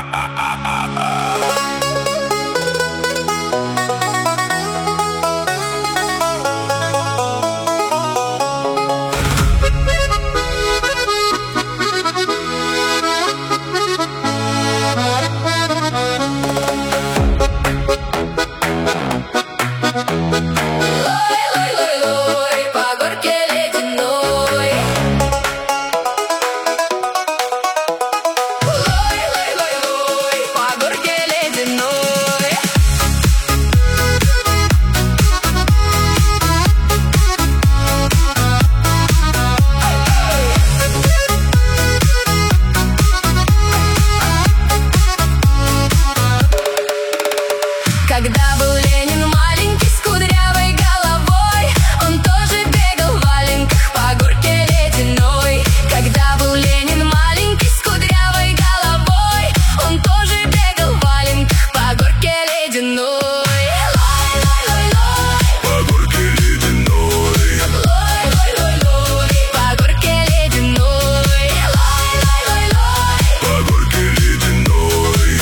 Когда был Ленин маленький с кудрявой головой, он тоже бегал в валенках по горке ледяной. Когда был Ленин маленький с кудрявой головой, он тоже бегал в валенках по горке ледяной. По горке ледяной. По горке ледяной. По горке ледяной.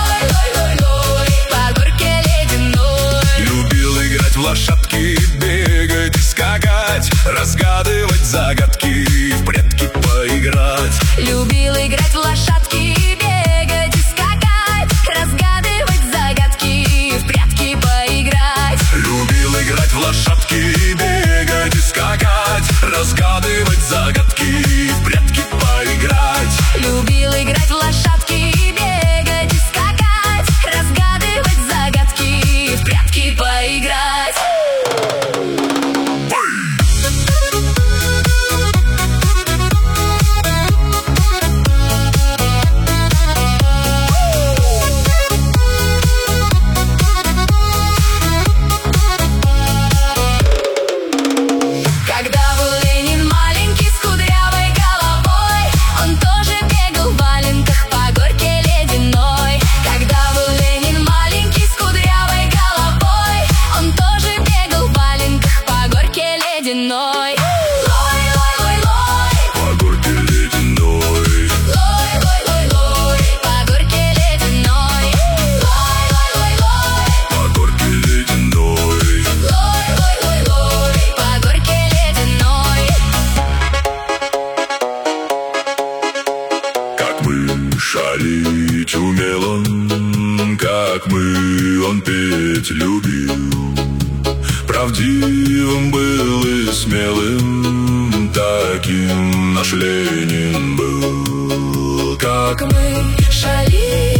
По горке ледяной. Любил играть в лошадки, бегать и скакать, разгадывать загадки, в прятки поиграть. Любил играть в лошадки, бегать и скакать, разгадывать загадки, в прятки поиграть. Любил играть в лошадки, бегать и скакать, разгадывать загадки, в прятки поиграть. Любил играть в лошадки, бегать и скакать, разгадывать загадки, в прятки поиграть. Когда был Ленин маленький с кудрявой головой, он тоже бегал в валенках по горке ледяной. Когда был Ленин маленький с кудрявой головой, он тоже бегал в валенках по горке ледяной. По горке ледяной. По горке ледяной. По горке ледяной. По горке ледяной. Как мы шалить умел он, как мы он петь любил. Правдивым был и смелым, таким наш Ленин был. Как Мы шалили.